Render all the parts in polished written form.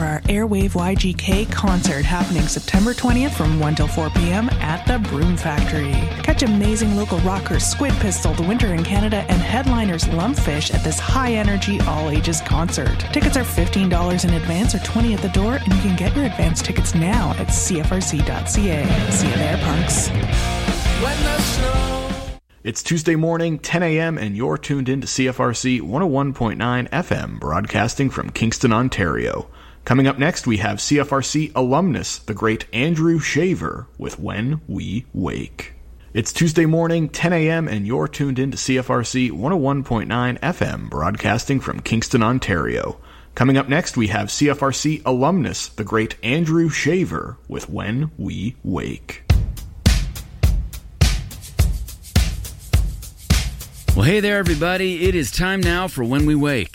for our Airwave YGK concert happening September 20th from 1 till 4 p.m. at the Broom Factory. Catch amazing local rockers Squid Pistol, The Winter in Canada, and headliners Lumpfish at this high-energy, all-ages concert. Tickets are $15 in advance or $20 at the door, and you can get your advance tickets now at cfrc.ca. See you there, punks. It's Tuesday morning, 10 a.m., and you're tuned in to CFRC 101.9 FM, broadcasting from Kingston, Ontario. Coming up next, we have CFRC alumnus, the great Andrew Shaver, with When We Wake. It's Tuesday morning, 10 a.m., and you're tuned in to CFRC 101.9 FM, broadcasting from Kingston, Ontario. Coming up next, we have CFRC alumnus, the great Andrew Shaver, with When We Wake. Well, hey there, everybody. It is time now for When We Wake.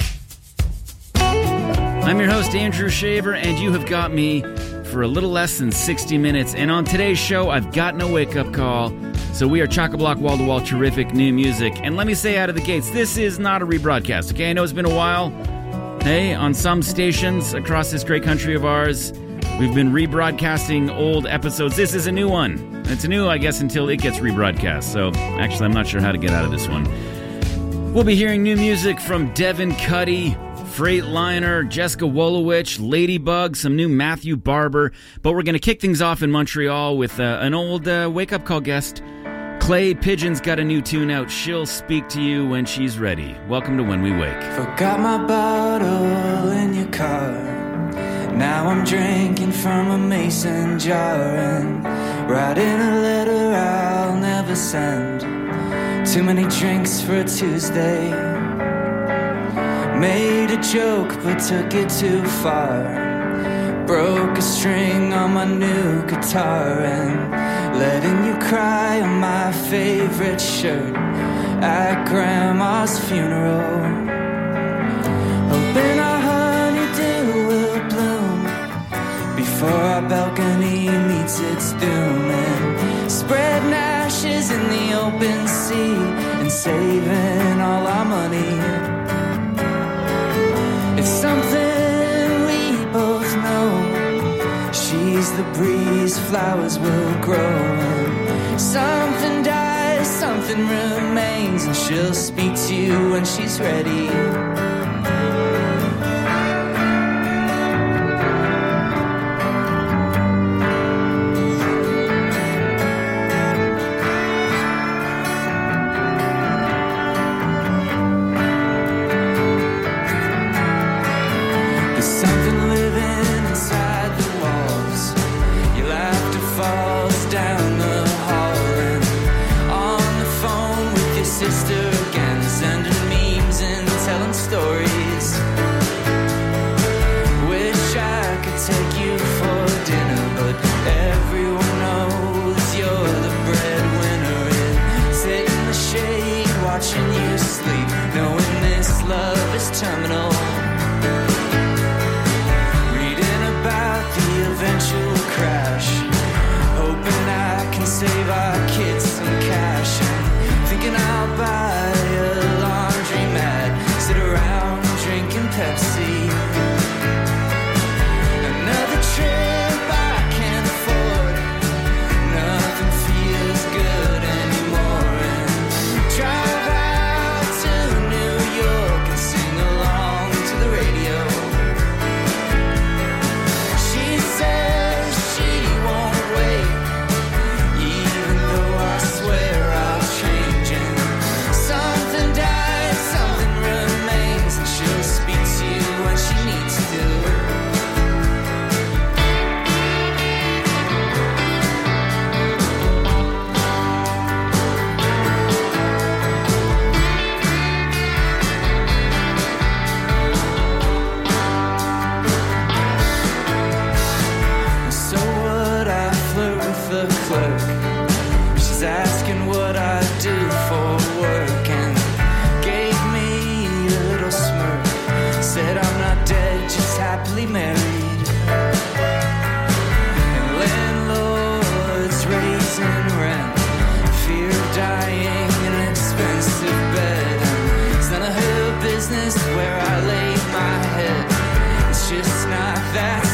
I'm your host, Andrew Shaver, and you have got me for a little less than 60 minutes. And on today's show, I've got no wake-up call, so we are chock-a-block, wall-to-wall, terrific new music. And let me say out of the gates, this is not a rebroadcast, okay? I know it's been a while. Hey, on some stations across this great country of ours, we've been rebroadcasting old episodes. This is a new one. It's new, I guess, until it gets rebroadcast. So, actually, I'm not sure how to get out of this one. We'll be hearing new music from Devin Cuddy, Freightliner, Jessica Wolowich, Ladybug, some new Matthew Barber. But we're going to kick things off in Montreal with an old wake-up call guest. Clay Pigeon's got a new tune out. She'll speak to you when she's ready. Welcome to When We Wake. Forgot my bottle in your car. Now I'm drinking from a mason jar and writing a letter I'll never send. Too many drinks for a Tuesday. Made a joke but took it too far. Broke a string on my new guitar and letting you cry on my favorite shirt at Grandma's funeral. Hoping our honeydew will bloom before our balcony meets its doom, and spreading ashes in the open sea and saving all our money. It's something we both know. She's the breeze, flowers will grow, and something dies, something remains, and she'll speak to you when she's ready. Terminal, reading about the eventual crash, hoping I can save our kids some cash, thinking I'll buy a laundromat, sit around drinking Pepsi. Another trip I can't afford, nothing feels good anymore, and drive out to New York and sing along to the radio. She says she won't wait, even though I swear I'll change, and something dies, something remains, and she'll speak to you when she needs to. So what, I flirt with the clerk. She's asking what I do for work and gave me a little smirk. Said I'm not dead, just happily married. And landlords raising rent, fear of dying in an expensive bed. And it's none of her business where I lay my head. It's just not that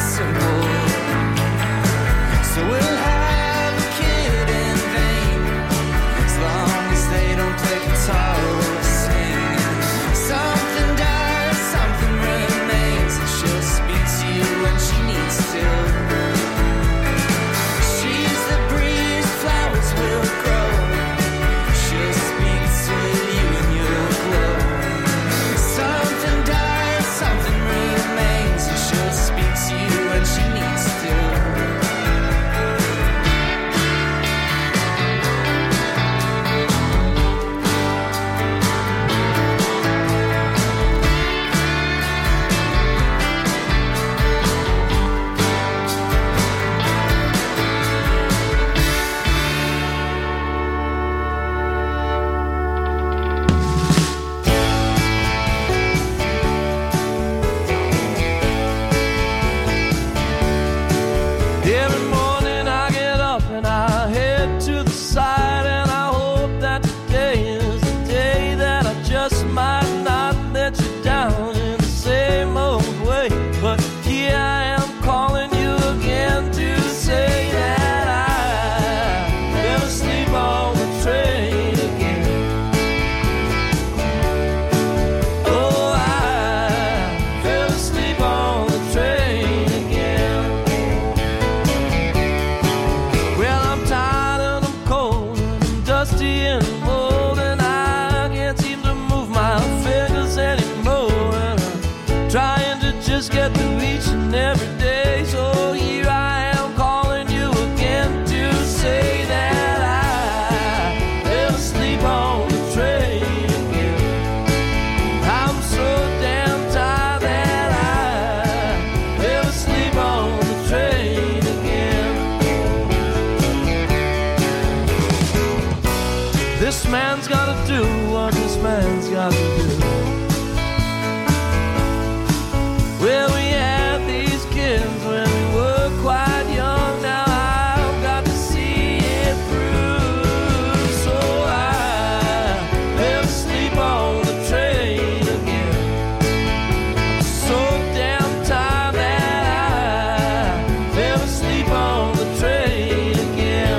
man's gotta do what this man's gotta do. Well, we had these kids when we were quite young. Now I've got to see it through. So I never sleep on the train again. So damn tired that I never sleep on the train again.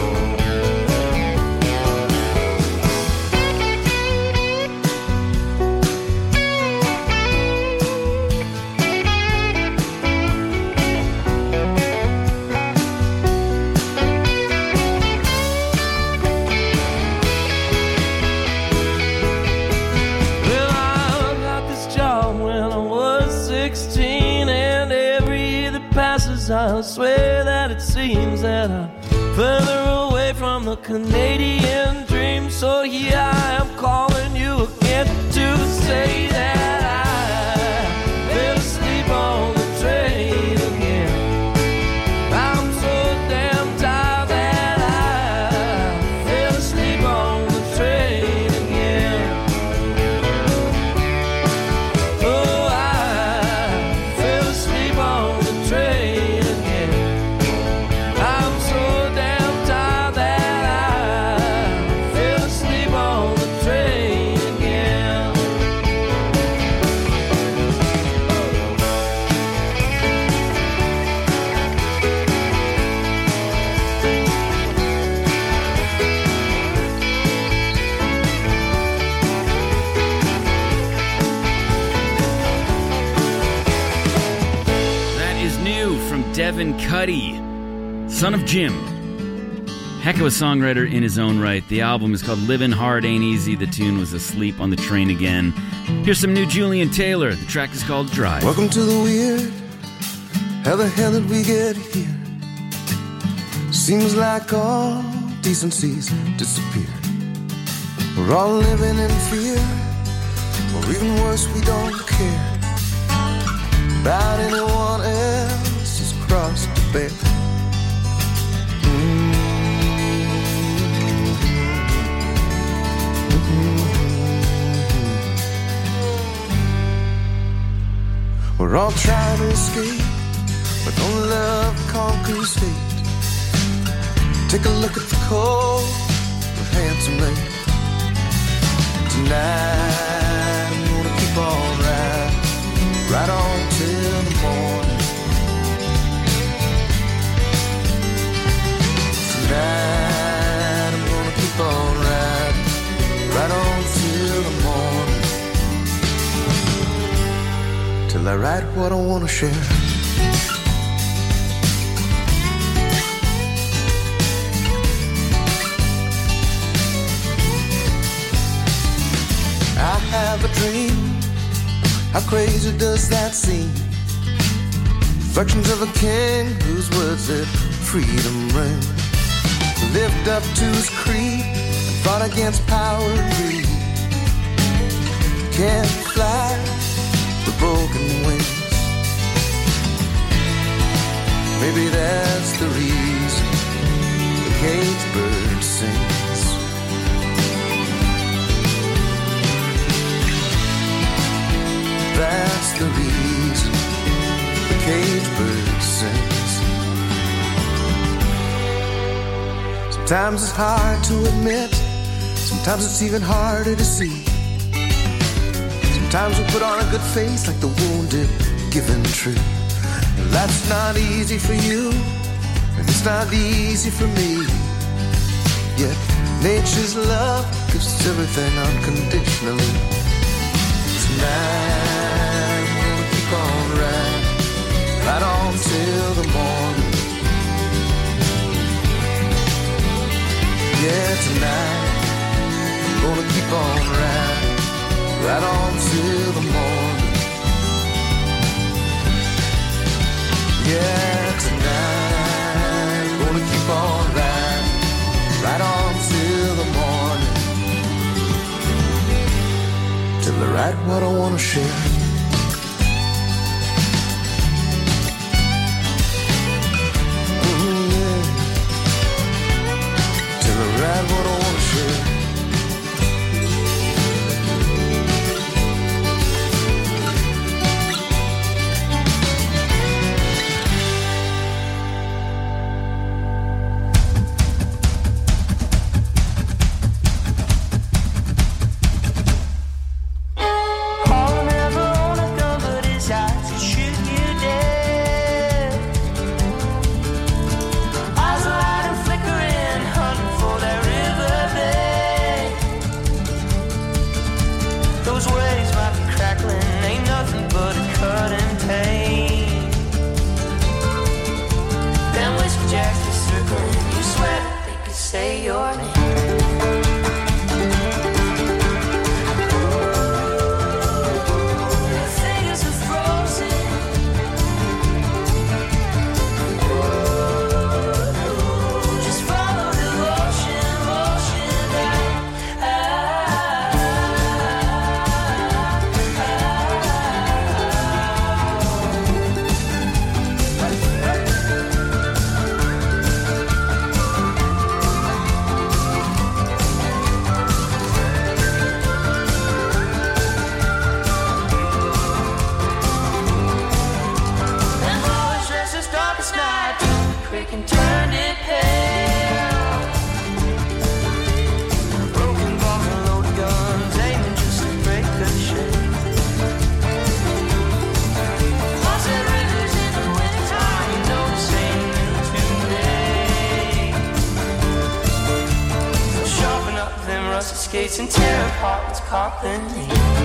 Well, I got this job when I was 16, and every year that passes, I swear that it seems that I'm further away from the Canadian dream. So here I am calling you again to say that I never sleep on the train again. I'm so damn tired that I never sleep on the train again. Oh, I fell asleep on the train again. I'm so damn tired that I fell asleep on the train again. That is new from Devin Cuddy, son of Jim. Heck of a songwriter in his own right. The album is called Livin' Hard Ain't Easy. The tune was Asleep on the Train Again. Here's some new Julian Taylor. The track is called Drive. Welcome to the weird. How the hell did we get here? Seems like all decency's disappeared. We're all living in fear, or even worse, we don't care about anyone else's cross to bear. We're all trying to escape, but only love conquers hate. Take a look at the cold, the handsome lady. Tonight I'm gonna keep on riding, right on till the morning. Tonight I'm gonna keep on riding, right on till the morning. Till I write what I wanna share. I have a dream. How crazy does that seem? Reflections of a king whose words that freedom ring. Lived up to his creed and fought against power and greed. Can't fly with broken wings. Maybe that's the reason the caged bird sings. That's the reason the caged bird sings. Sometimes it's hard to admit, sometimes it's even harder to see. Sometimes we put on a good face like the wounded given true. And that's not easy for you, and it's not easy for me. Yet nature's love gives us everything unconditionally. Tonight I'm gonna keep on riding, right on till the morning. Yeah, tonight I'm gonna keep on riding, right on till the morning. Yeah, tonight I'm gonna keep on riding, right on till the morning. Till I write what I wanna share. Yeah. Till I write what I wanna share. weak and turned it pale. Broken bombs and loaded guns, aiming just to break the shade. Faucet rivers in the wintertime, you know this ain't new today. Sharpen up them rusty skates and tear apart its company.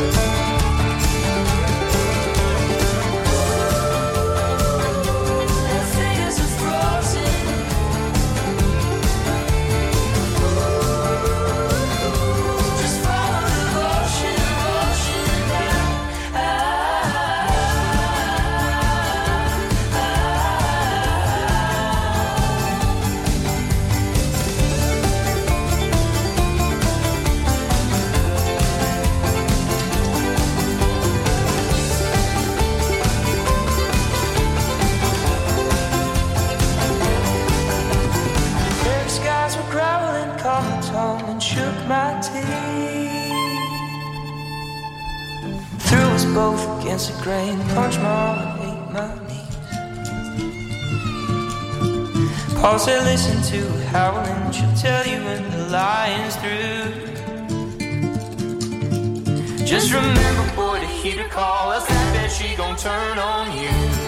And shook my teeth. Threw us both against the grain, punched my arm and ate my knees. Paul said, listen to her howling, she'll tell you when the lion's through. Just remember, boy, to heed her call, else I bet she gon' turn on you.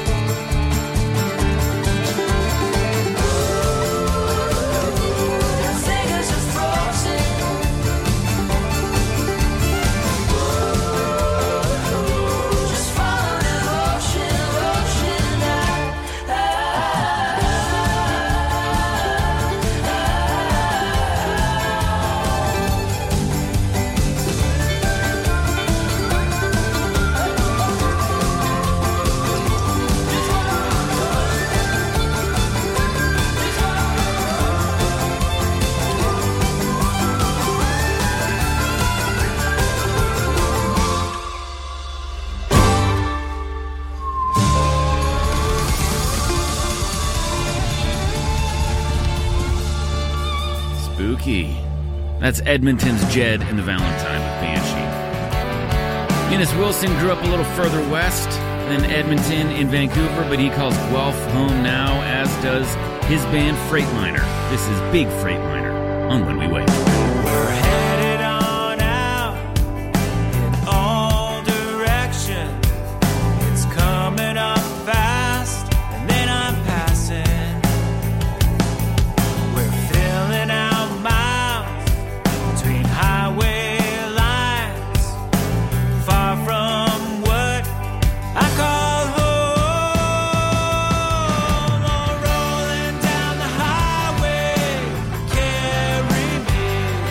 That's Edmonton's Jed and the Valentine with Banshee. Eunice Wilson grew up a little further west than Edmonton in Vancouver, but he calls Guelph home now, as does his band Freightliner. This is Big Freightliner on When We Wake. We're headed on out in all directions. It's coming up fast, and then I'm passing. We're filling out highway lines, far from what I call home. All rolling down the highway, carry me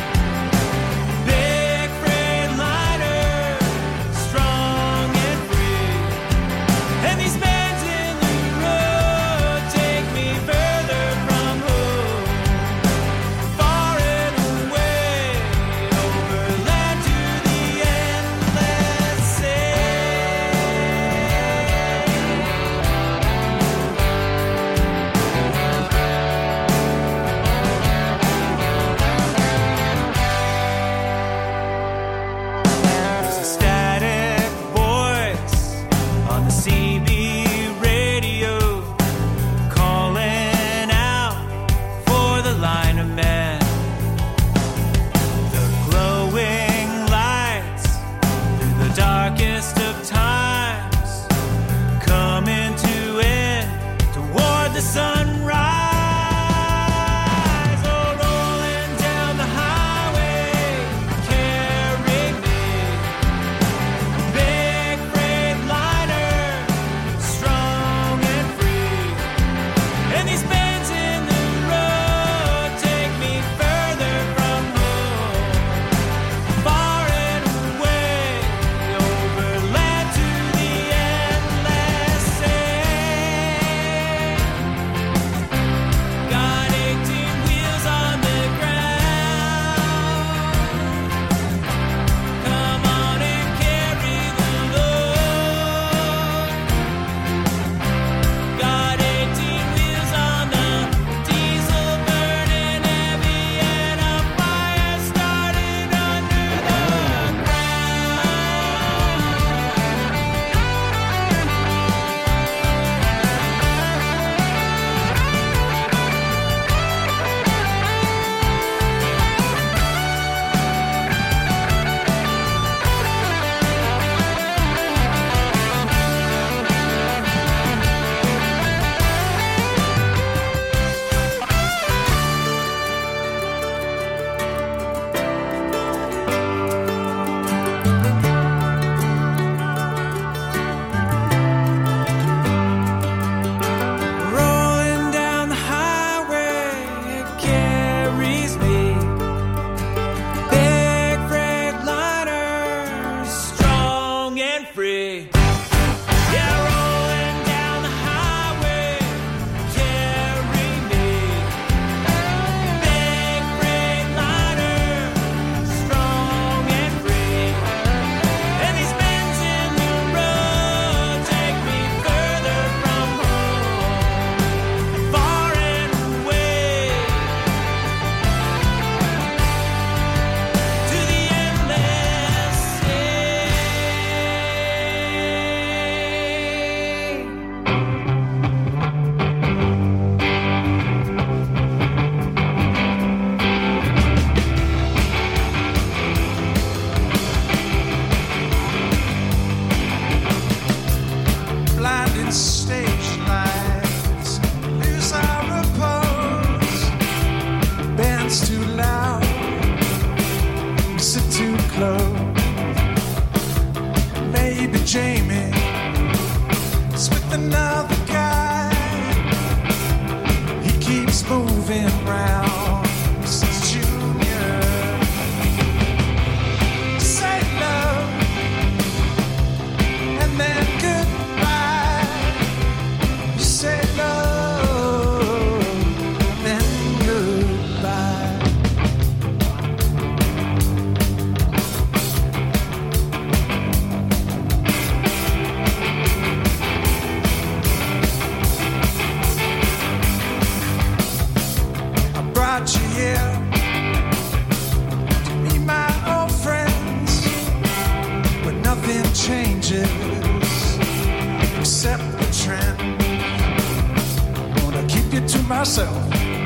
myself.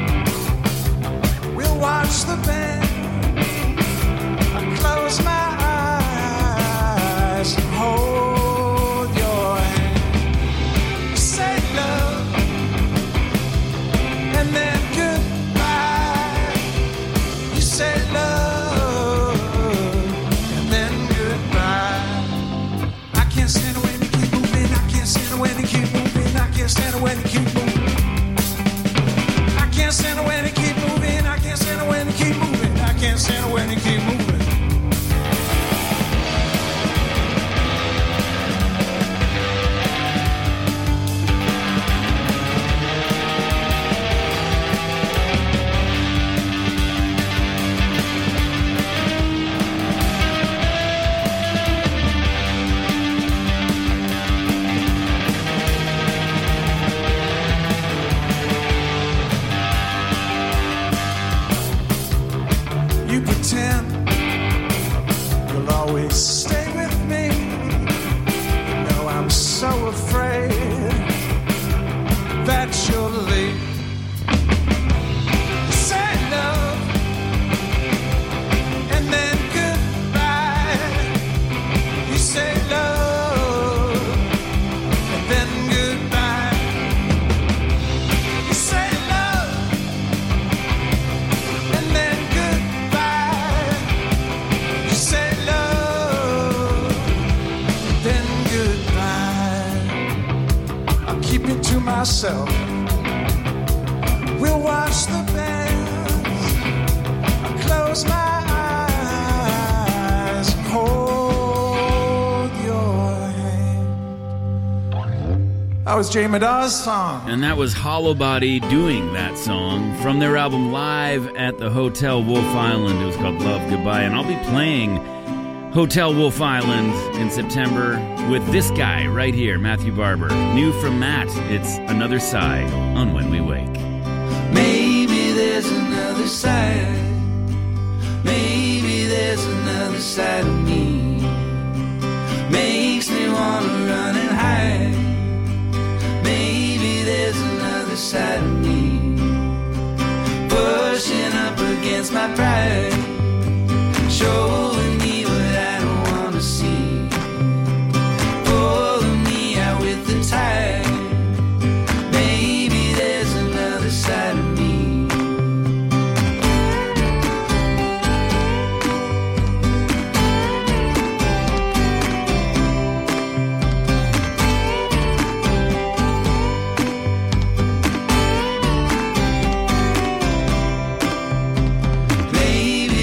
We'll watch the band. I close my eyes and hold your hand. Say love and then goodbye. You say love and then goodbye. I can't stand it when you keep moving. I can't stand it when you keep moving. I can't stand it when you keep moving. I can't stand it when you keep moving. I can't stand it when you keep moving. I can't stand it when you keep moving. You pretend you'll always stay with me. You know I'm so afraid that you'll leave. You say love and then goodbye. You say love and then goodbye. You say love and then goodbye. You say love, then goodbye. I'll keep it to myself. We'll watch the bands. I'll close my eyes and hold your hand. That was Jay Madaw's song. And that was Hollow Body doing that song from their album Live at the Hotel Wolf Island. It was called Love Goodbye. And I'll be playing Hotel Wolf Island in September with this guy right here, Matthew Barber. New from Matt, it's Another Side on When We Wake. Maybe there's another side. Maybe there's another side of me. Makes me wanna run and hide. Maybe there's another side of me. Pushing up against my pride. Showing me what I don't wanna see. Pulling me out with the tide. Maybe there's another side of me. Maybe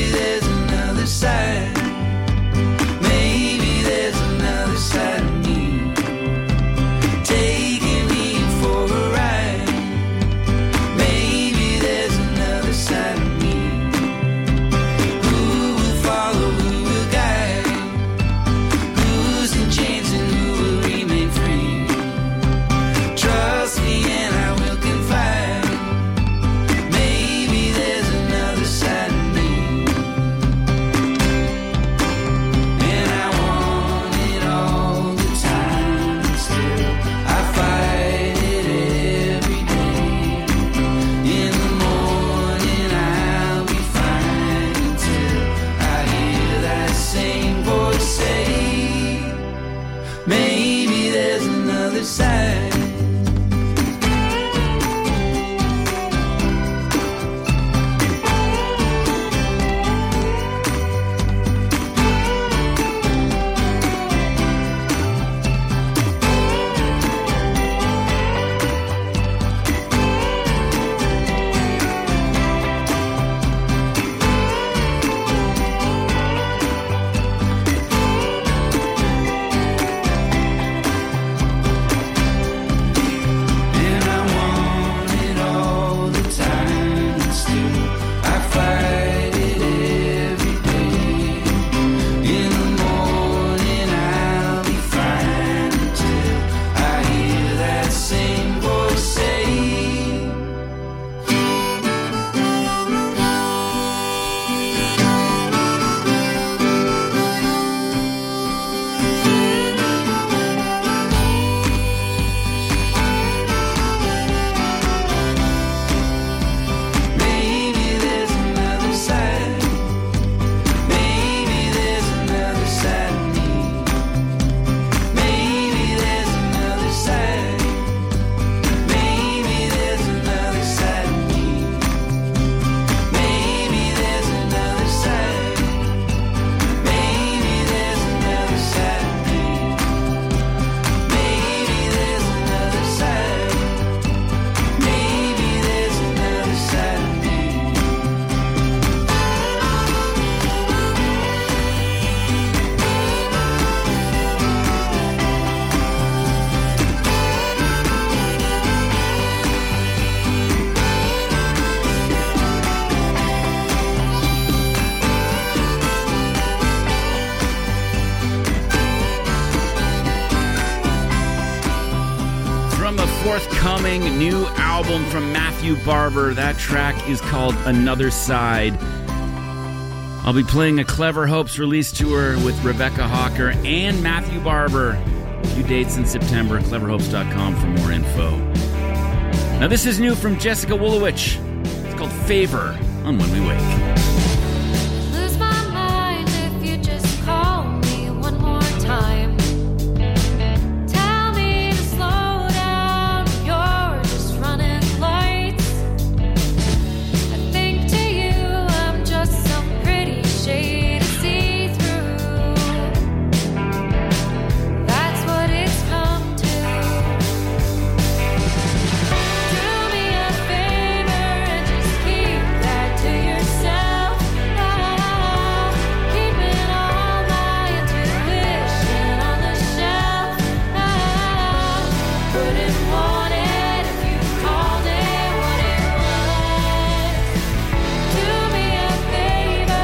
forthcoming new album from Matthew Barber. That track is called Another Side. I'll be playing a Clever Hopes release tour with Rebecca Hawker and Matthew Barber. A few dates in September, cleverhopes.com for more info. Now this is new from Jessica Wolowich. It's called Favor on When We Wake. Lose my mind if you just call me one more time. Tell me to slow down, you're just running lights. I think to you I'm just some pretty shade to see through. That's what it's come to. Do me a favor and just keep that to yourself. Keeping all my intuition on the shelf. Wouldn't want it if you called it what it was. Do me a favor.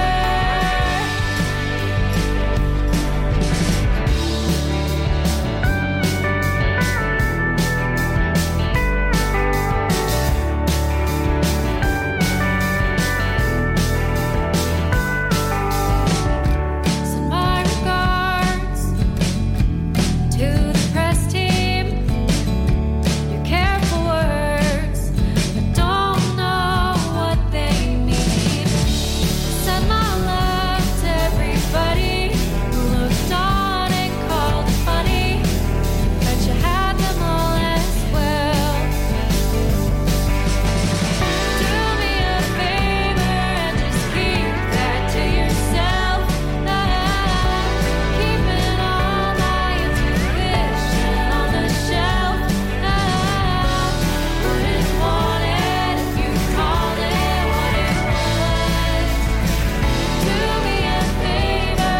Send my regards to the press team. Your careful words, but don't know what they mean. Send my love to everybody who looked on and called it funny. Bet you had them all as well. Do me a favor and just keep that to yourself. Keeping all my intuition on the shelf. Wouldn't want it if you called it what it was. Do me a favor.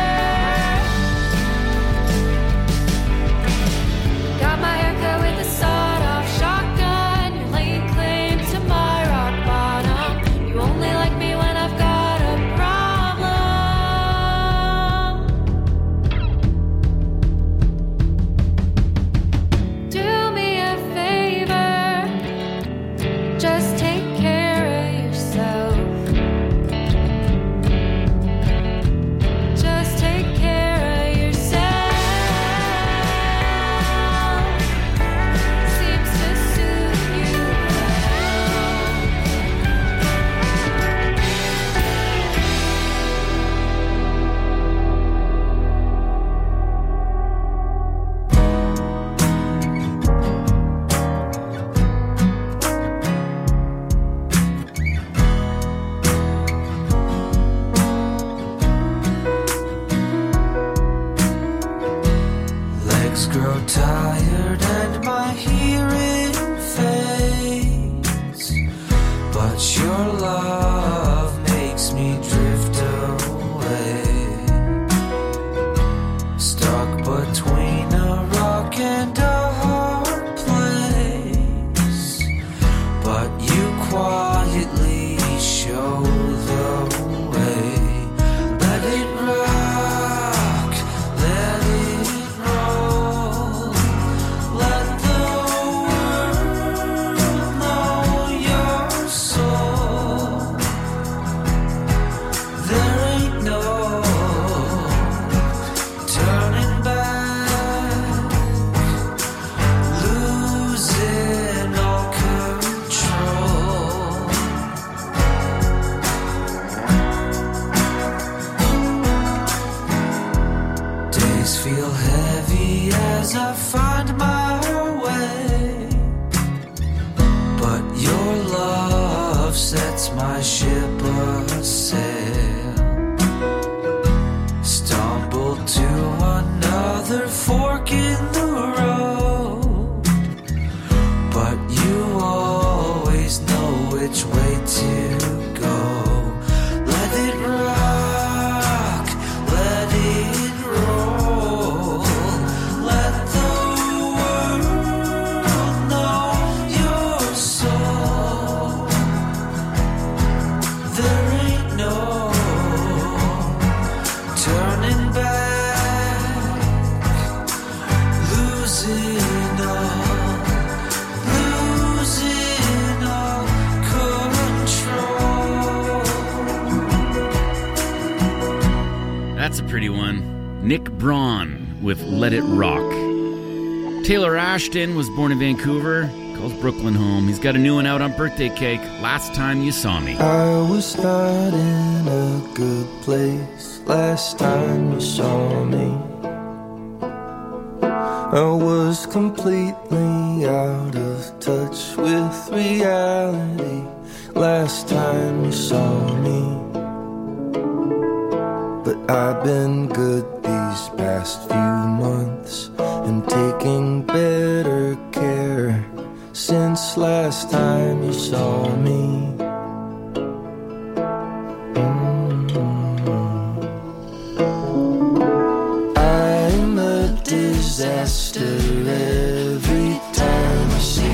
Got my haircut with a sawed-off shotgun. You're laying claim to my rock bottom. You only like me when I've got a problem. Do me a favor. Just take care of yourself. Just take care of yourself. Seems to suit you Legs grow tired and my hearing fades, but your love makes me drift away. Stuck between a rock and a hard place, but you quietly show the way. Let it rock, let it roll. Let the world know your soul. There ain't no turning back, losing all control. Days feel heavy as I find my way, but your love sets my ship a sail. Stumble to another fork in the road, but you always know which way to go. Let it rock, let it roll. Let the world know your soul. There ain't no turning back, losing all, pretty one. Nick Braun with Let It Rock. Taylor Ashton was born in Vancouver, calls Brooklyn home. He's got a new one out on Birthday Cake, Last Time You Saw Me. I was not in a good place last time you saw me. I was completely out of touch with reality last time you saw me. But I've been good these past few months and taking better care since last time you saw me. I'm a disaster every time I see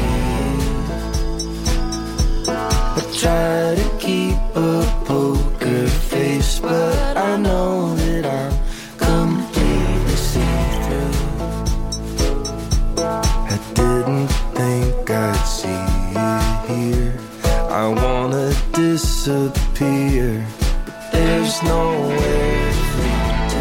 you. I try to keep a poker face, but I know that I'm completely see-through. I didn't think I'd see you here. I wanna disappear, but there's nowhere for you to.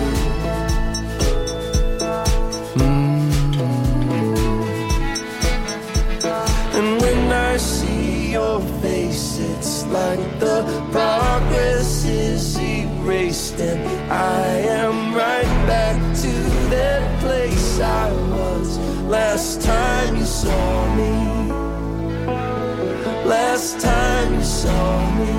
And when I see your face, it's like the progress is erased, and I am right back to that place I was last time you saw me. Last time you saw me.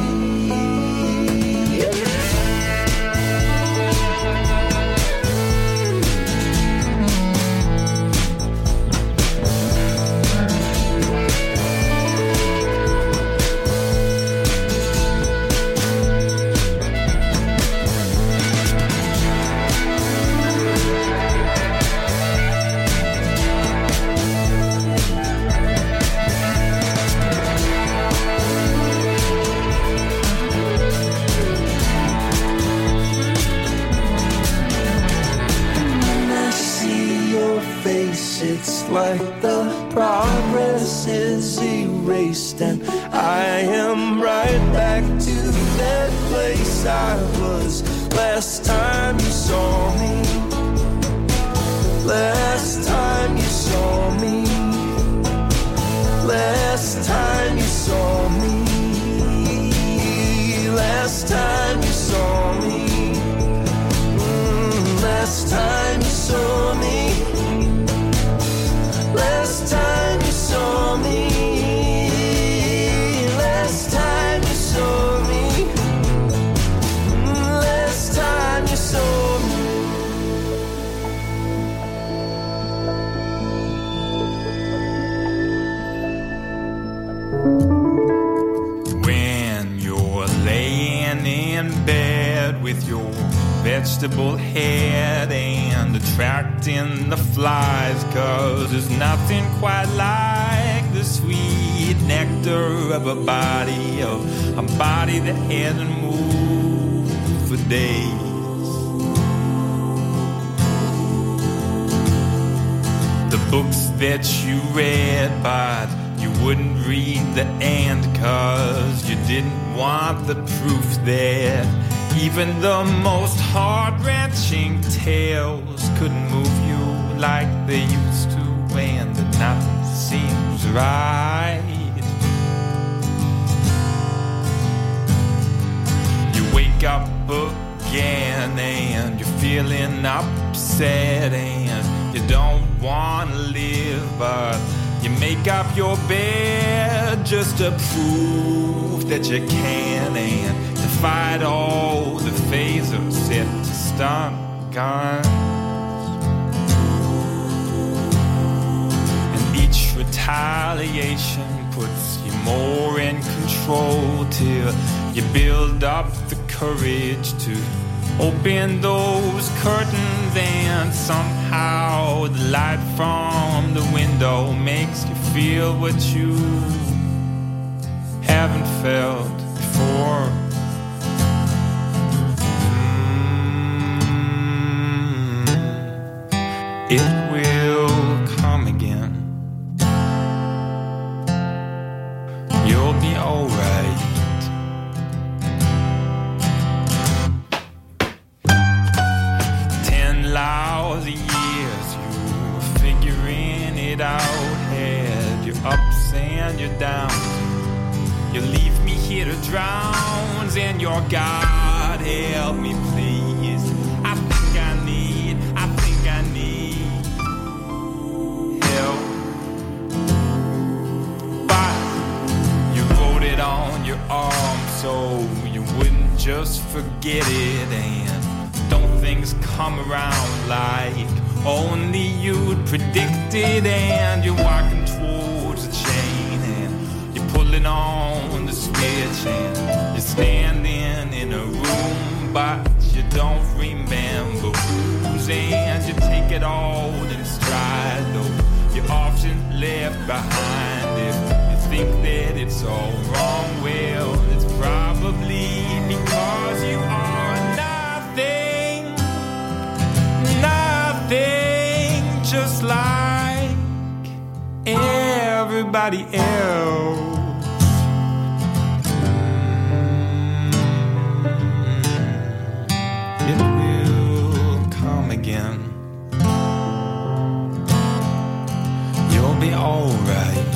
It's like the progress is erased, and I am right back to that place I was last time you saw me. Last time you saw me. Last time you saw me. Last time you saw me. Last time you saw me. Last time you saw me. Last time you saw me. Last time you saw me. When you're laying in bed with your vegetable head and attracting the flies, 'cause there's nothing quite like the sweet nectar of a body that hasn't moved for days. The books that you read, but you wouldn't read the end 'cause you didn't want the proof that even the most heart-wrenching tales couldn't move you like they used to when the nothing seems right. You wake up again and you're feeling upset and you don't want to live, but you make up your bed just to prove that you can and to fight all the phasers set to stun guns. And each retaliation puts you more in control till you build up the courage to open those curtains, and somehow the light from the window makes you feel what you haven't felt before. It will come again. You'll be alright. and you're down. You leave me here to drown, and your God help me please. I think I need help. But you wrote it on your arm so you wouldn't just forget it. And don't things come around like only you'd predicted? And you're walking towards the chain and you're pulling on the switch and you're standing in a room, but you don't remember who's, and you take it all in stride, though you're often left behind. If you think that it's all wrong, well, it's probably because you are nothing, just like everybody else. It will come again. You'll be alright.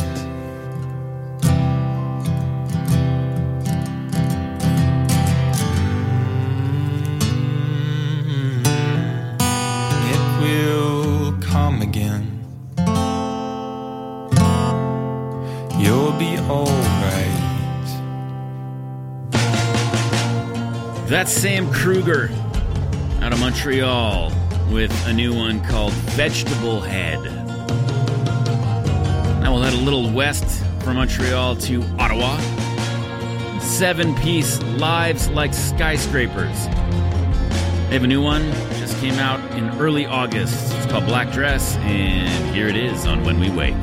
It will come again. You'll be alright. That's Sam Kruger out of Montreal with a new one called Vegetable Head. Now we'll head a little west from Montreal to Ottawa. 7-piece Lives Like Skyscrapers. They have a new one, just came out in early August. It's called Black Dress, and here it is on When We Wake.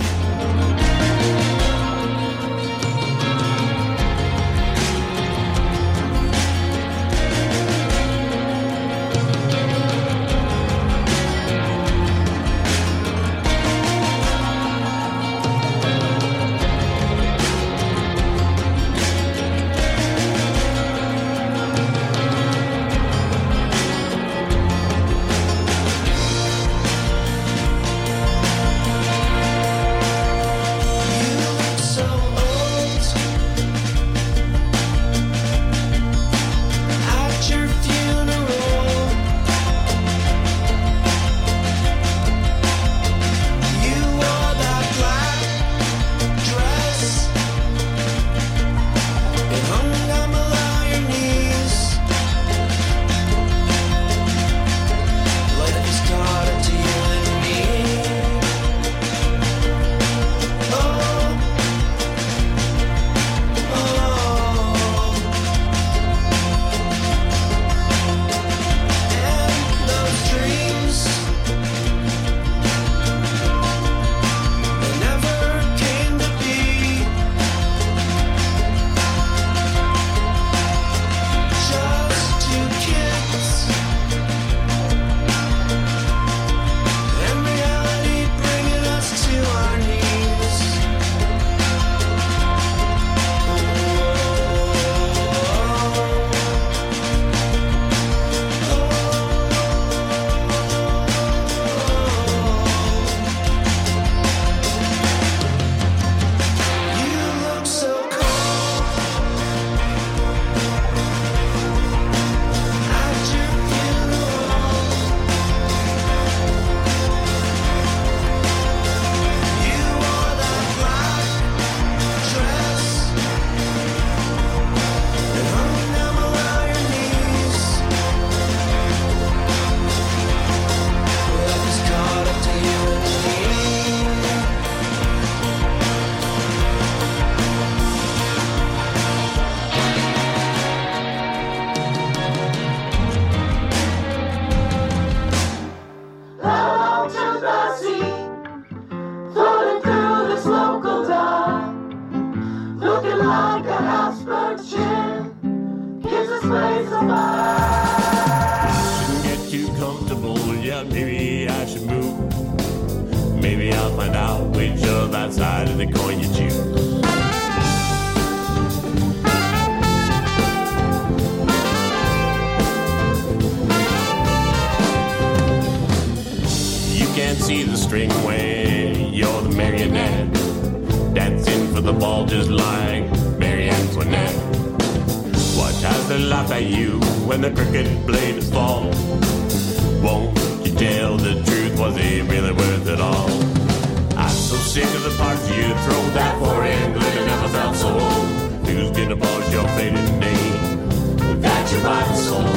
See the string way, you're the marionette, dancing for the ball just like Mary Antoinette. Watch as they laugh at you when the crooked blade is fall. Won't you tell the truth? Was it really worth it all? I'm so sick of the parts you throw. That for England and never felt so old. Who's gonna polish your faded name? That's your body and soul.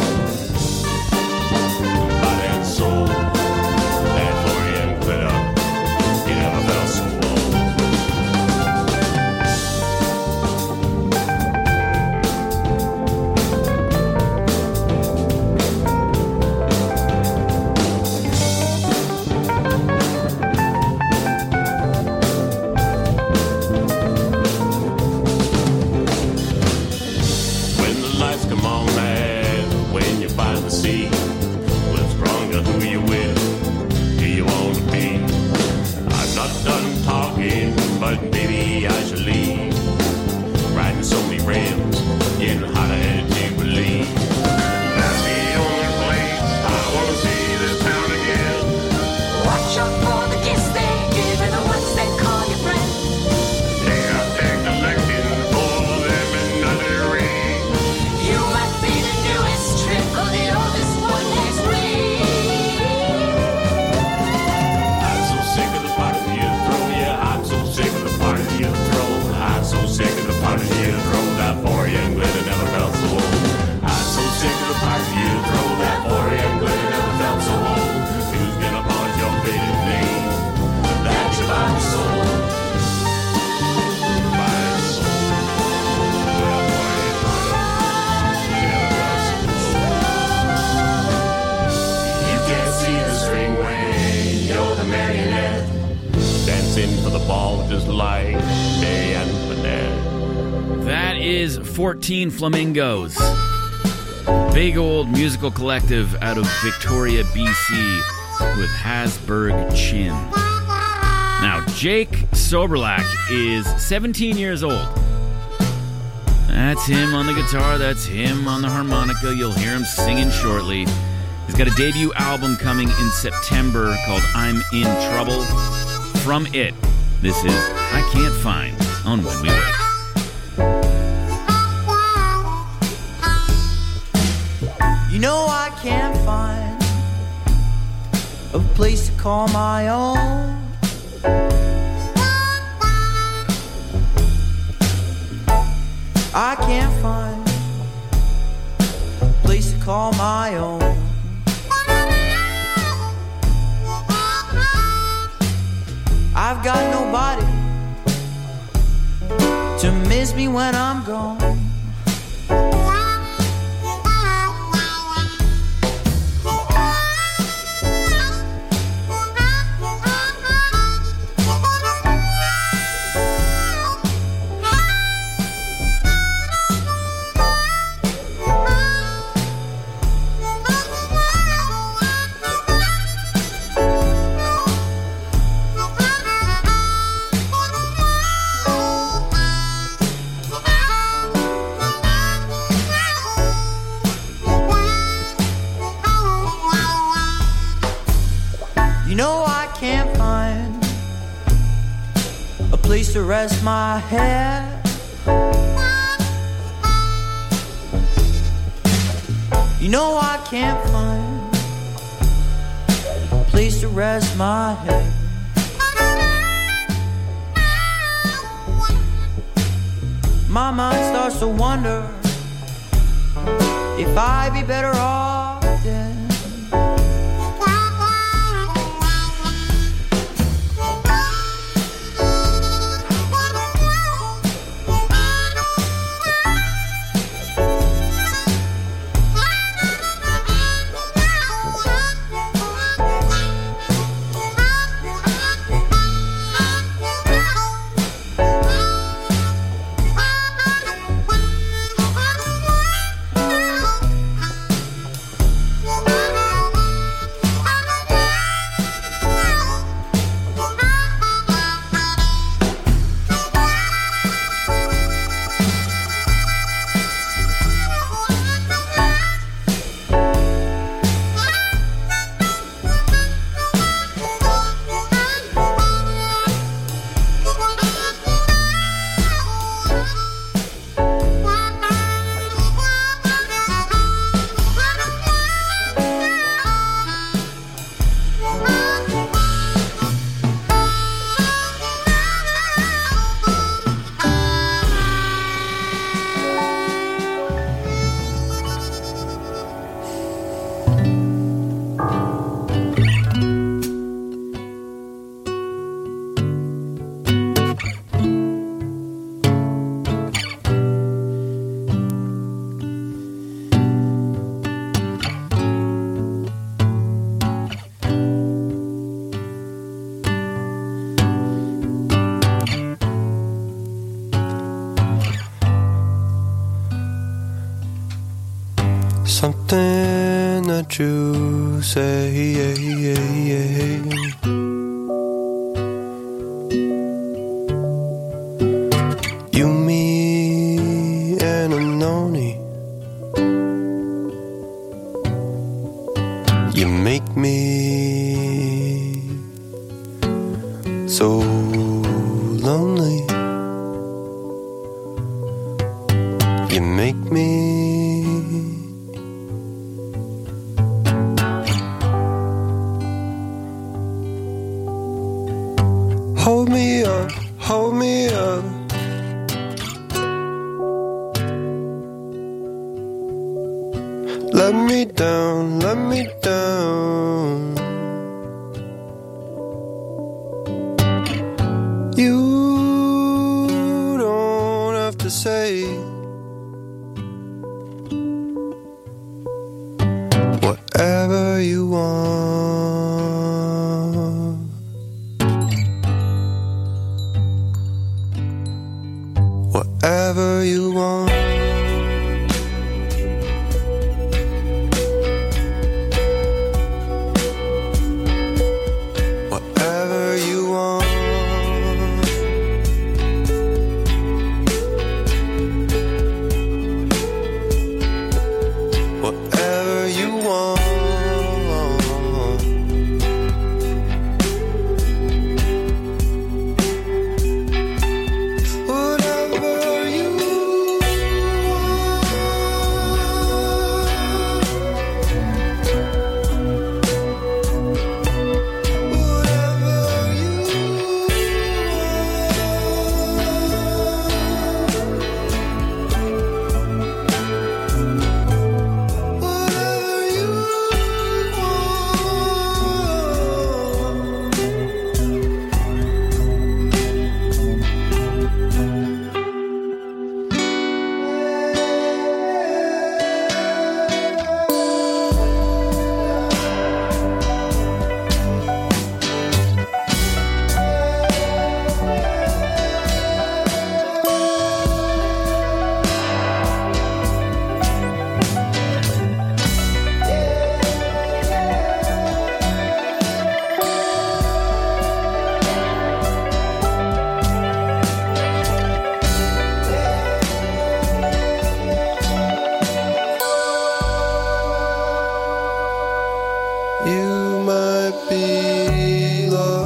Body and soul. That for England, you never felt so old. For the ball just like Mary Antoinette. That is 14 Flamingos. Big old musical collective out of Victoria, BC with Hasberg Chin. Now, Jake Soberlak is 17 years old. That's him on the guitar, that's him on the harmonica. You'll hear him singing shortly. He's got a debut album coming in September called I'm in Trouble. From it, this is I Can't Find on When We Wake. You know I can't find a place to call my own. I can't find a place to call my own. I've got nobody to miss me when I'm gone. To rest my head, you know I can't find a place to rest my head. My mind starts to wonder if I'd be better off dead. something that you say. You, me, and Anoni, you make me so lonely. You make me hold me up, hold me up. Let me down, let me down. You don't have to say whatever you want. Whatever you want. Whatever you want. Whatever you want. Whatever you might be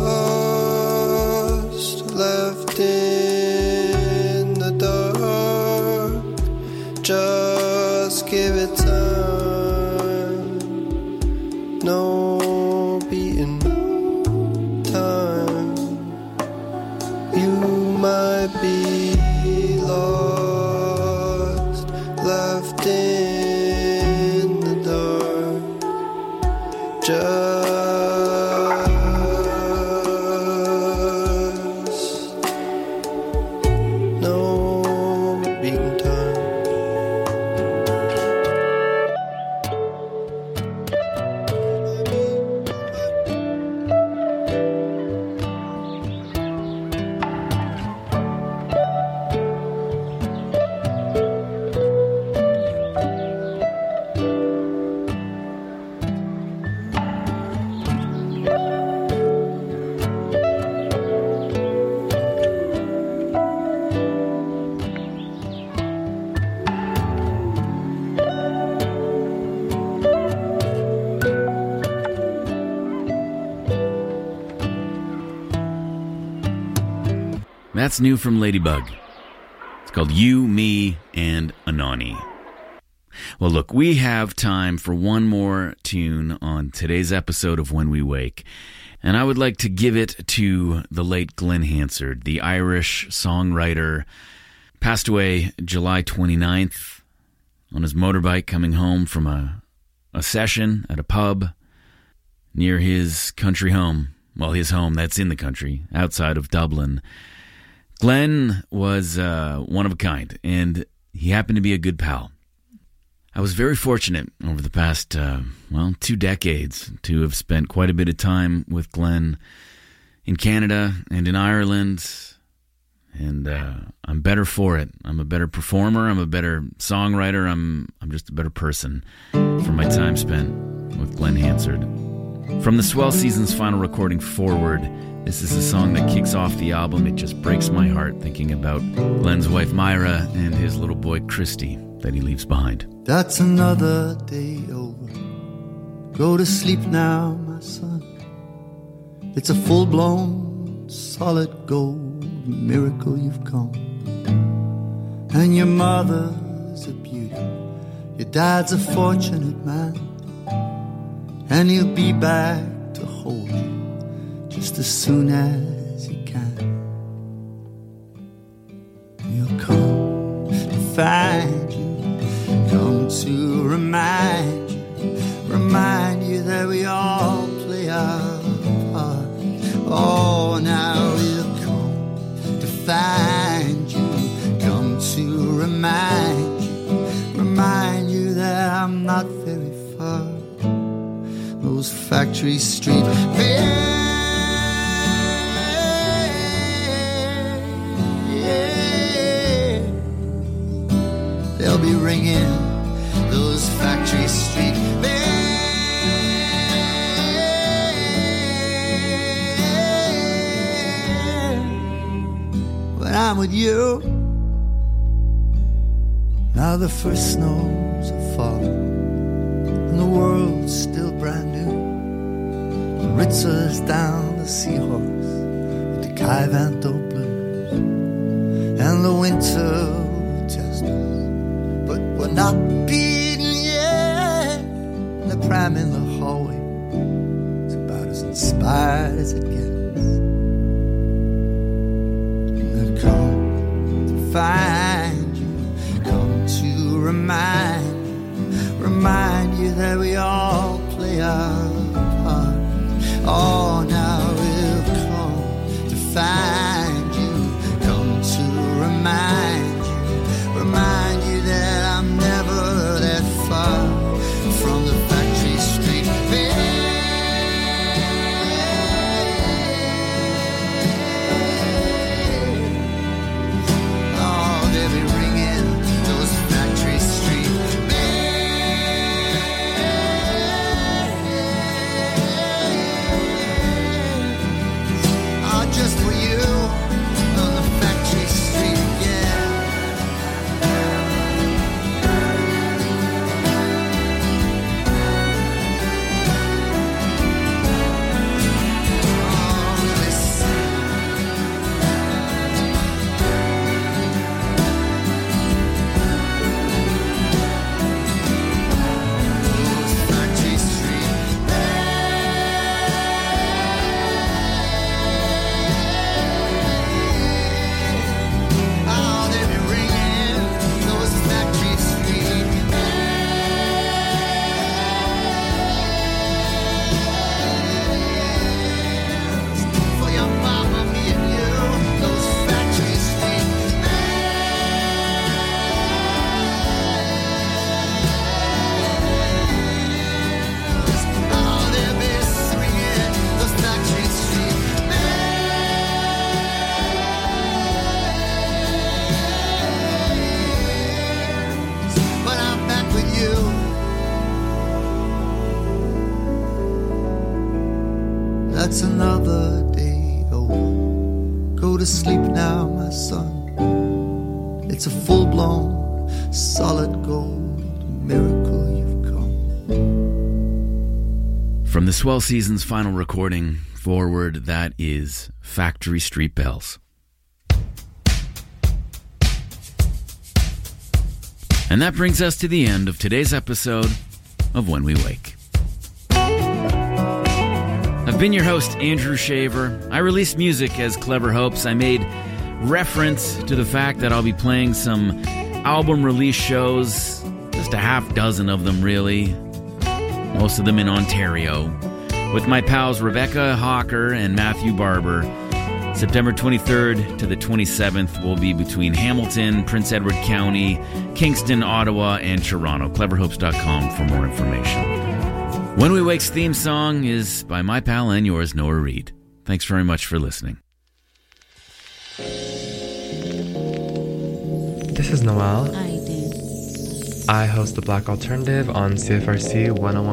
lost, left in the dark. Just give it time. No beating time. You might be lost, left in the dark. Just no beating time. That's new from Ladybug. It's called You, Me, and Anoni. Well, look, we have time for one more tune on today's episode of When We Wake, and I would like to give it to the late Glen Hansard, the Irish songwriter, passed away July 29th on his motorbike coming home from a session at a pub near his country home. Well, his home that's in the country, outside of Dublin. Glenn was one of a kind, and he happened to be a good pal. I was very fortunate over the past, 2 decades to have spent quite a bit of time with Glenn in Canada and in Ireland and I'm better for it. I'm a better performer. I'm a better songwriter. I'm just a better person for my time spent with Glenn Hansard. From the Swell Season's final recording, Forward, this is a song that kicks off the album. It just breaks my heart thinking about Glenn's wife Myra and his little boy Christy that he leaves behind. That's another day over. Go to sleep now, my son. It's a full-blown, solid gold miracle you've come. And your mother's a beauty. Your dad's a fortunate man. And he'll be back to hold you just as soon as he can. He'll come to find you, come to remind you that we all play our part. Oh, now he'll come to find you, come to remind you that I'm not very far. Those factory street they'll be ringing those factory street bells when I'm with you. Now the first snows have fallen and the world's still brand new. Ritzer's down the Seahorse with the Kaivanto blues, and the winter will test us, but we're not beaten yet. And the pram in the hallway is about as inspired as it gets. And I've come to find you, come to remind you that we all play our part. Oh, now we'll come to find you, come to remind you that I'm never that far from the factory street. Oh, they'll be ringing those factory street just for you on the factory street, That's another day over. Go to sleep now, my son. It's a full-blown, solid gold miracle you've come. From the Swell Season's final recording, Forward, that is Factory Street Bells. And that brings us to the end of today's episode of When We Wake. I've been your host, Andrew Shaver. I release music as Clever Hopes. I made reference to the fact that I'll be playing some album release shows, just a half dozen of them really, most of them in Ontario, with my pals Rebecca Hawker and Matthew Barber. September 23rd to the 27th will be between Hamilton, Prince Edward County, Kingston, Ottawa, and Toronto. CleverHopes.com for more information. When We Wake's theme song is by my pal and yours, Noah Reed. Thanks very much for listening. This is Noel. I did. I host the Black Alternative on CFRC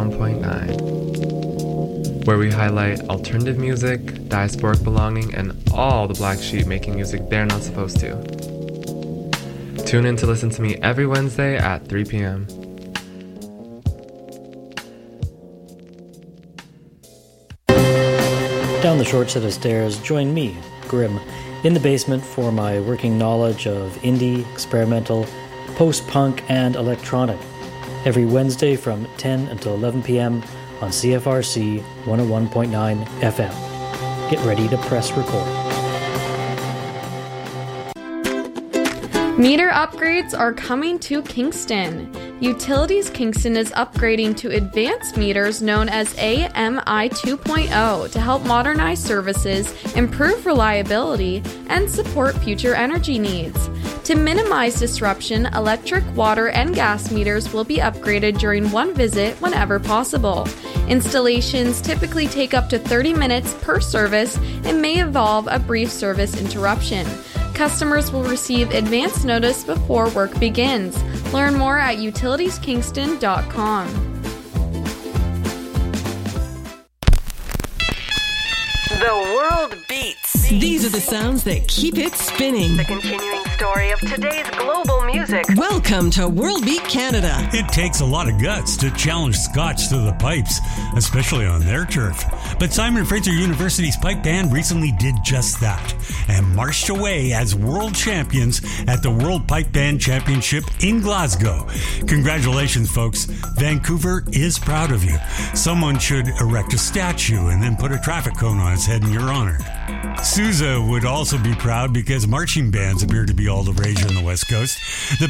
101.9, where we highlight alternative music, diasporic belonging, and all the black sheep making music they're not supposed to. Tune in to listen to me every Wednesday at 3 p.m. Down the short set of stairs, join me, Grim, in the basement for my working knowledge of indie, experimental, post-punk, and electronic. Every Wednesday from 10 until 11 p.m. on CFRC 101.9 FM. Get ready to press record. Meter upgrades are coming to Kingston. Utilities Kingston is upgrading to advanced meters known as AMI 2.0 to help modernize services, improve reliability, and support future energy needs. To minimize disruption, electric, water, and gas meters will be upgraded during one visit whenever possible. Installations typically take up to 30 minutes per service and may involve a brief service interruption. Customers will receive advance notice before work begins. Learn more at utilitieskingston.com. The world beats. These are the sounds that keep it spinning. The continuing story of today's global music. Welcome to World Beat Canada. It takes a lot of guts to challenge Scotch to the pipes, especially on their turf. But Simon Fraser University's pipe band recently did just that and marched away as world champions at the World Pipe Band Championship in Glasgow. Congratulations, folks. Vancouver is proud of you. Someone should erect a statue and then put a traffic cone on its head in your honor. Sousa would also be proud because marching bands appear to be all the rage on the West Coast. The